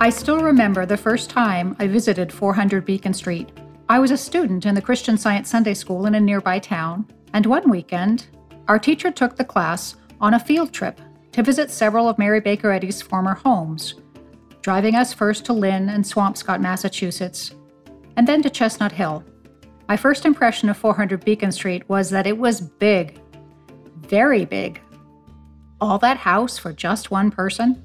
I still remember the first time I visited 400 Beacon Street. I was a student in the Christian Science Sunday School in a nearby town, and one weekend, our teacher took the class on a field trip to visit several of Mary Baker Eddy's former homes, driving us first to Lynn and Swampscott, Massachusetts, and then to Chestnut Hill. My first impression of 400 Beacon Street was that it was big, very big. All that house for just one person?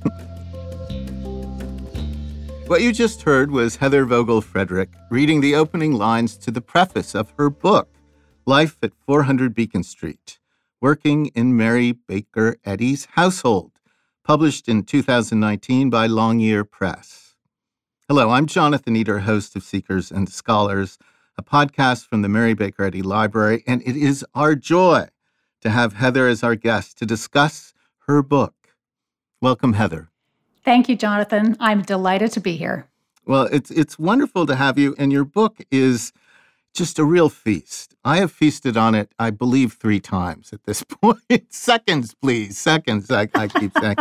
What you just heard was Heather Vogel Frederick reading the opening lines to the preface of her book, Life at 400 Beacon Street, Working in Mary Baker Eddy's Household, published in 2019 by Longyear Press. Hello, I'm Jonathan Eder, host of Seekers and Scholars, a podcast from the Mary Baker Eddy Library, and it is our joy to have Heather as our guest to discuss her book. Welcome, Heather. Thank you, Jonathan. I'm delighted to be here. Well, it's wonderful to have you, and your book is just a real feast. I have feasted on it, I believe, 3 times at this point. Seconds, please. Seconds, I keep saying.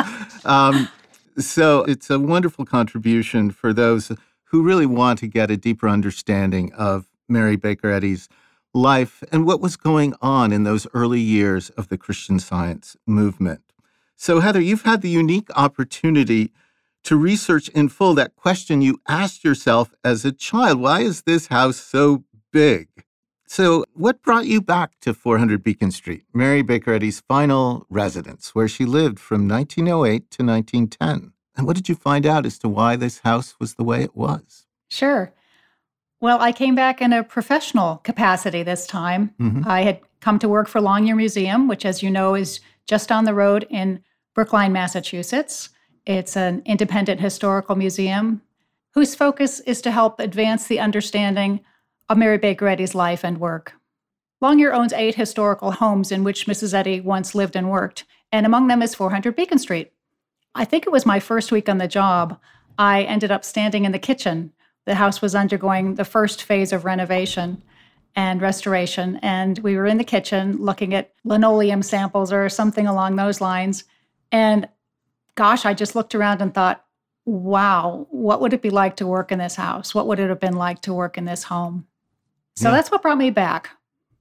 So it's a wonderful contribution for those who really want to get a deeper understanding of Mary Baker Eddy's life and what was going on in those early years of the Christian Science movement. So, Heather, you've had the unique opportunity to research in full that question you asked yourself as a child. Why is this house so big? So, what brought you back to 400 Beacon Street, Mary Baker Eddy's final residence, where she lived from 1908 to 1910? And what did you find out as to why this house was the way it was? Sure. Well, I came back in a professional capacity this time. Mm-hmm. I had come to work for Longyear Museum, which, as you know, is just down the road in Brookline, Massachusetts. It's an independent historical museum whose focus is to help advance the understanding of Mary Baker Eddy's life and work. Longyear owns 8 historical homes in which Mrs. Eddy once lived and worked, and among them is 400 Beacon Street. I think it was my first week on the job. I ended up standing in the kitchen. The house was undergoing the first phase of renovation and restoration, and we were in the kitchen looking at linoleum samples or something along those lines. And gosh, I just looked around and thought, wow, what would it be like to work in this house? What would it have been like to work in this home? So That's what brought me back.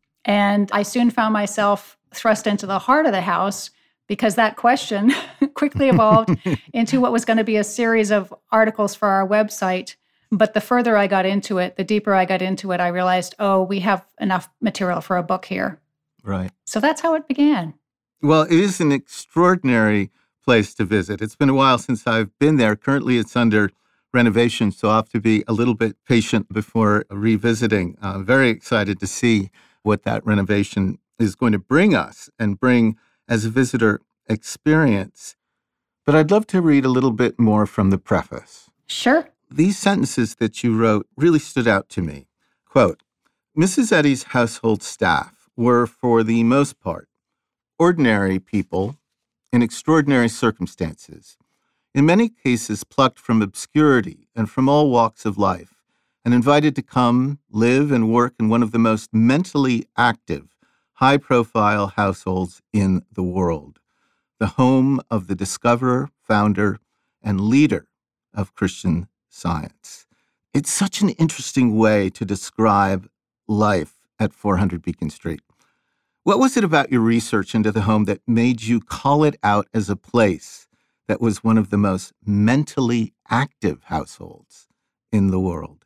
And I soon found myself thrust into the heart of the house because that question quickly evolved into what was going to be a series of articles for our website. But the further I got into it, the deeper I got into it, I realized, we have enough material for a book here. Right. So that's how it began. Well, it is an extraordinary place to visit. It's been a while since I've been there. Currently, it's under renovation, so I'll have to be a little bit patient before revisiting. I'm very excited to see what that renovation is going to bring us and bring as a visitor experience. But I'd love to read a little bit more from the preface. Sure. These sentences that you wrote really stood out to me. Quote, Mrs. Eddy's household staff were, for the most part, ordinary people in extraordinary circumstances, in many cases plucked from obscurity and from all walks of life, and invited to come, live, and work in one of the most mentally active, high-profile households in the world, the home of the discoverer, founder, and leader of Christian Science. It's such an interesting way to describe life at 400 Beacon Street. What was it about your research into the home that made you call it out as a place that was one of the most mentally active households in the world?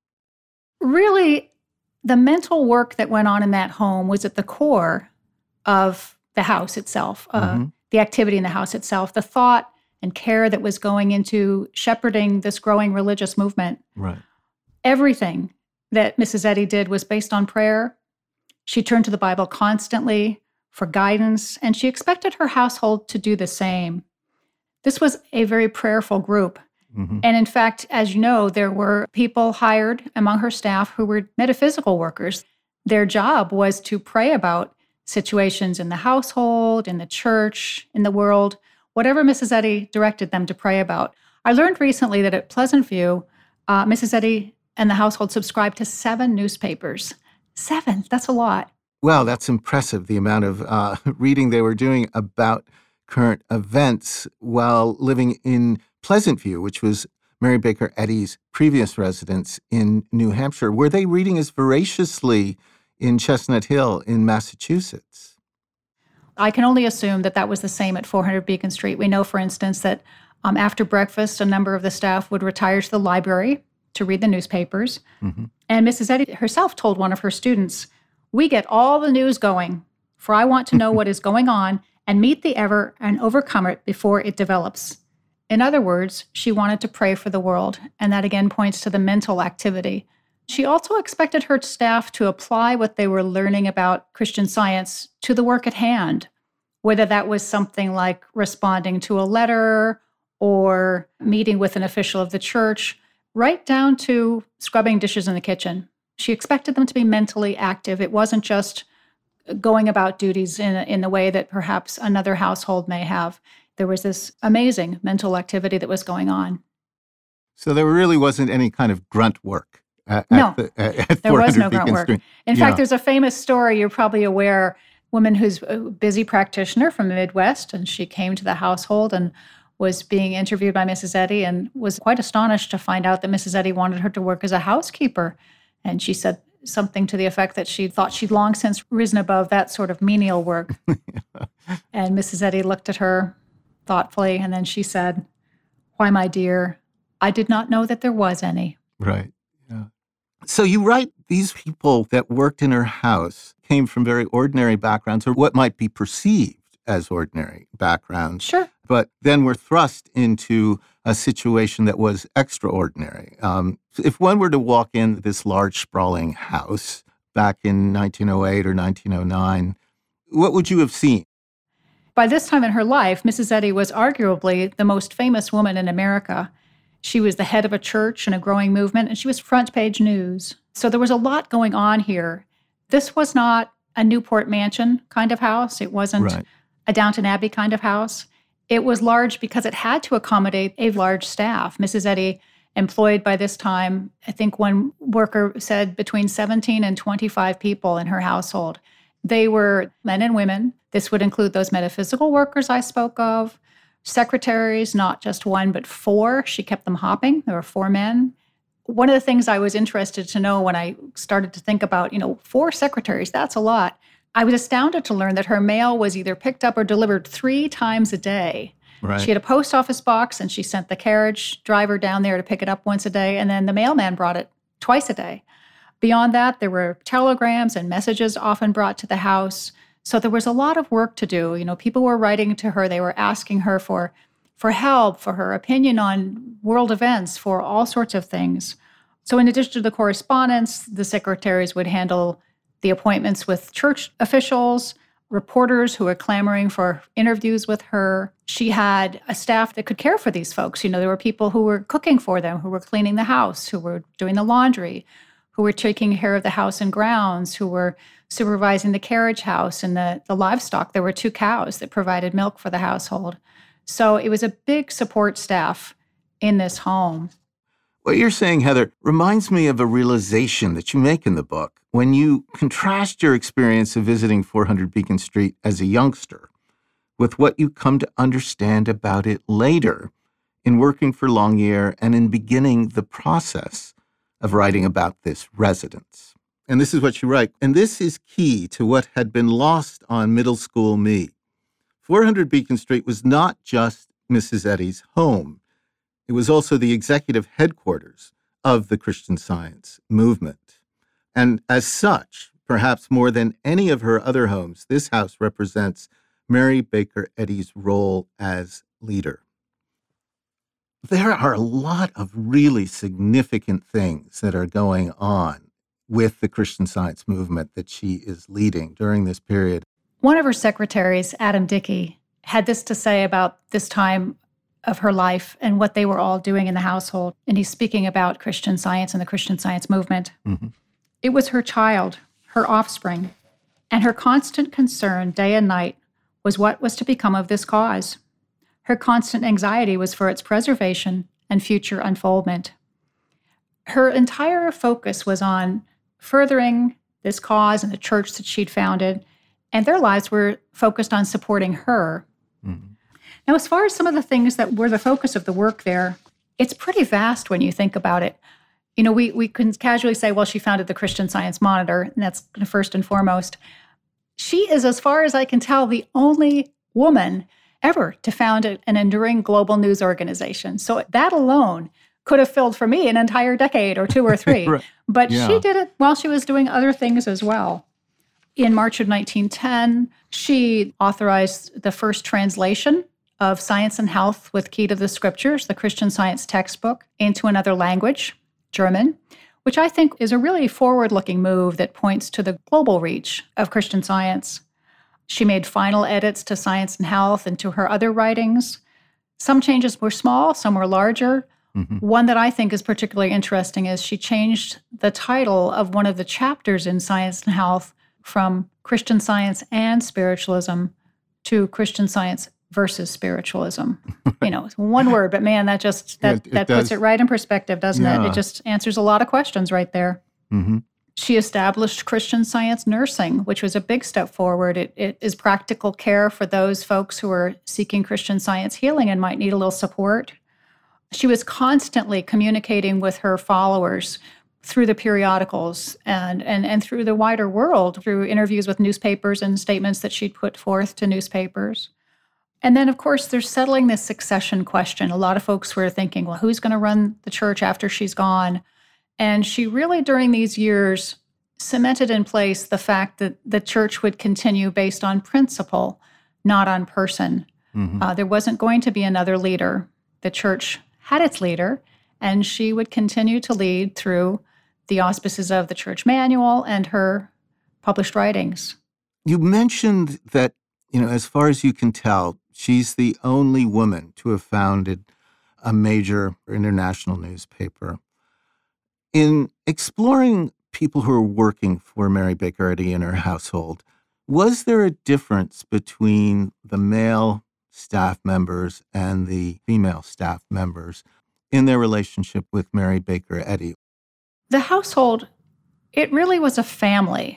Really, the mental work that went on in that home was at the core of the house itself, the activity in the house itself, the thought and care that was going into shepherding this growing religious movement. Right. Everything that Mrs. Eddy did was based on prayer. She turned to the Bible constantly for guidance, and she expected her household to do the same. This was a very prayerful group. Mm-hmm. And in fact, as you know, there were people hired among her staff who were metaphysical workers. Their job was to pray about situations in the household, in the church, in the world, whatever Mrs. Eddy directed them to pray about. I learned recently that at Pleasant View, Mrs. Eddy and the household subscribed to 7 newspapers. 7, that's a lot. Well, that's impressive, the amount of reading they were doing about current events while living in Pleasant View, which was Mary Baker Eddy's previous residence in New Hampshire? Were they reading as voraciously in Chestnut Hill in Massachusetts? I can only assume that that was the same at 400 Beacon Street. We know, for instance, that after breakfast, a number of the staff would retire to the library to read the newspapers. Mm-hmm. And Mrs. Eddy herself told one of her students, "We get all the news going, for I want to know what is going on and meet the ever and overcome it before it develops." In other words, she wanted to pray for the world, and that again points to the mental activity. She also expected her staff to apply what they were learning about Christian Science to the work at hand, whether that was something like responding to a letter or meeting with an official of the church, right down to scrubbing dishes in the kitchen. She expected them to be mentally active. It wasn't just going about duties in the way that perhaps another household may have. There was this amazing mental activity that was going on. So there really wasn't any kind of grunt work at there was no grunt work. In fact, there's a famous story, you're probably aware, a woman who's a busy practitioner from the Midwest, and she came to the household and was being interviewed by Mrs. Eddy and was quite astonished to find out that Mrs. Eddy wanted her to work as a housekeeper. And she said something to the effect that she thought she'd long since risen above that sort of menial work. And Mrs. Eddy looked at her thoughtfully, and then she said, "Why, my dear, I did not know that there was any." Right. Yeah. So you write these people that worked in her house came from very ordinary backgrounds, or what might be perceived as ordinary backgrounds. Sure. But then were thrust into a situation that was extraordinary. If one were to walk in this large, sprawling house back in 1908 or 1909, what would you have seen? By this time in her life, Mrs. Eddy was arguably the most famous woman in America. She was the head of a church and a growing movement, and she was front page news. So there was a lot going on here. This was not a Newport Mansion kind of house. It wasn't a Downton Abbey kind of house. It was large because it had to accommodate a large staff. Mrs. Eddy employed by this time, I think one worker said between 17 and 25 people in her household. They were men and women. This would include those metaphysical workers I spoke of, secretaries, not just one, but 4. She kept them hopping. There were 4 men. One of the things I was interested to know when I started to think about, 4 secretaries, that's a lot. I was astounded to learn that her mail was either picked up or delivered 3 times a day. Right. She had a post office box, and she sent the carriage driver down there to pick it up once a day, and then the mailman brought it twice a day. Beyond that, there were telegrams and messages often brought to the house. So there was a lot of work to do. People were writing to her. They were asking her for help, for her opinion on world events, for all sorts of things. So in addition to the correspondence, the secretaries would handle the appointments with church officials, reporters who were clamoring for interviews with her. She had a staff that could care for these folks. There were people who were cooking for them, who were cleaning the house, who were doing the laundry, who were taking care of the house and grounds, who were supervising the carriage house and the livestock. There were 2 cows that provided milk for the household. So it was a big support staff in this home. What you're saying, Heather, reminds me of a realization that you make in the book when you contrast your experience of visiting 400 Beacon Street as a youngster with what you come to understand about it later in working for Longyear and in beginning the process of writing about this residence. And this is what you write. And this is key to what had been lost on middle school me. 400 Beacon Street was not just Mrs. Eddy's home. It was also the executive headquarters of the Christian Science movement. And as such, perhaps more than any of her other homes, this house represents Mary Baker Eddy's role as leader. There are a lot of really significant things that are going on with the Christian Science movement that she is leading during this period. One of her secretaries, Adam Dickey, had this to say about this time of her life and what they were all doing in the household. And he's speaking about Christian Science and the Christian Science movement. Mm-hmm. It was her child, her offspring, and her constant concern day and night was what was to become of this cause. Her constant anxiety was for its preservation and future unfoldment. Her entire focus was on furthering this cause and the church that she'd founded, and their lives were focused on supporting her. Mm-hmm. Now, as far as some of the things that were the focus of the work there, It's pretty vast when you think about it. We can casually say, well, she founded the Christian Science Monitor, and that's first and foremost. She is, as far as I can tell, the only woman ever to found an enduring global news organization. So that alone could have filled for me an entire decade or 2 or 3. Right. But Yeah. she did it while she was doing other things as well. In March of 1910, she authorized the first translation of Science and Health with Key to the Scriptures, the Christian Science textbook, into another language, German, which I think is a really forward-looking move that points to the global reach of Christian Science. She made final edits to Science and Health and to her other writings. Some changes were small, some were larger. One that I think is particularly interesting is she changed the title of one of the chapters in Science and Health from Christian Science and Spiritualism to Christian Science versus Spiritualism. It's one word, but man, that puts it right in perspective, doesn't it? It just answers a lot of questions right there. Mm-hmm. She established Christian Science nursing, which was a big step forward. It is practical care for those folks who are seeking Christian Science healing and might need a little support. She was constantly communicating with her followers through the periodicals and through the wider world, through interviews with newspapers and statements that she'd put forth to newspapers. And then, of course, there's settling this succession question. A lot of folks were thinking, well, who's going to run the church after she's gone? And she really, during these years, cemented in place the fact that the church would continue based on principle, not on person. There wasn't going to be another leader. The church had its leader, and she would continue to lead through the auspices of the church manual and her published writings. You mentioned that, as far as you can tell, she's the only woman to have founded a major international newspaper. In exploring people who are working for Mary Baker Eddy and her household, was there a difference between the male staff members and the female staff members in their relationship with Mary Baker Eddy? The household, it really was a family.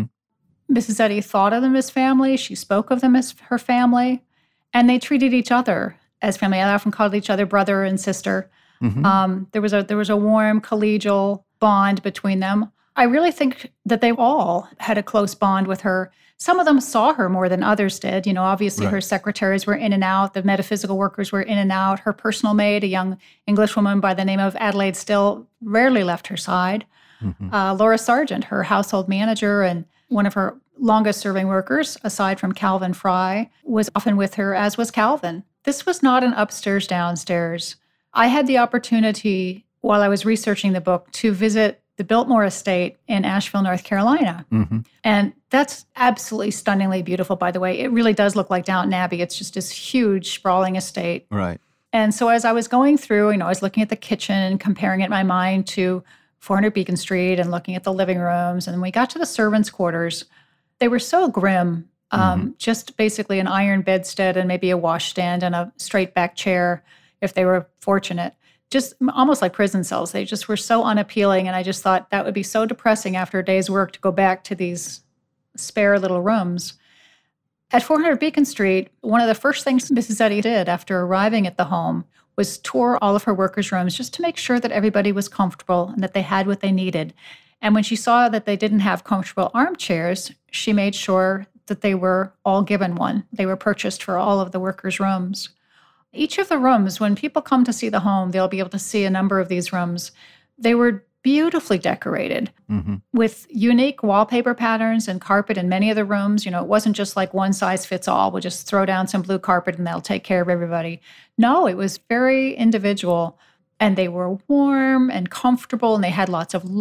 Mrs. Eddy thought of them as family. She spoke of them as her family, and they treated each other as family. I often called each other brother and sister. There was a warm, collegial bond between them. I really think that they all had a close bond with her. Some of them saw her more than others did. Obviously her secretaries were in and out. The metaphysical workers were in and out. Her personal maid, a young Englishwoman by the name of Adelaide Still, rarely left her side. Laura Sargent, her household manager and one of her longest-serving workers, aside from Calvin Fry, was often with her, as was Calvin. This was not an upstairs, downstairs. I had the opportunity, while I was researching the book, to visit the Biltmore Estate in Asheville, North Carolina. And that's absolutely stunningly beautiful, by the way. It really does look like Downton Abbey. It's just this huge, sprawling estate. Right. And so as I was going through, I was looking at the kitchen and comparing it in my mind to 400 Beacon Street and looking at the living rooms. And when we got to the servants' quarters, they were so grim. Just basically an iron bedstead and maybe a washstand and a straight back chair, if they were fortunate. Just almost like prison cells. They just were so unappealing. And I just thought that would be so depressing after a day's work to go back to these spare little rooms. At 400 Beacon Street, one of the first things Mrs. Eddy did after arriving at the home was tour all of her workers' rooms just to make sure that everybody was comfortable and that they had what they needed. And when she saw that they didn't have comfortable armchairs, she made sure that they were all given one. They were purchased for all of the workers' rooms. Each of the rooms, when people come to see the home, they'll be able to see a number of these rooms. They were beautifully decorated with unique wallpaper patterns and carpet in many of the rooms. It wasn't just like one size fits all. We'll just throw down some blue carpet and they'll take care of everybody. No, it was very individual. And they were warm and comfortable, and they had lots of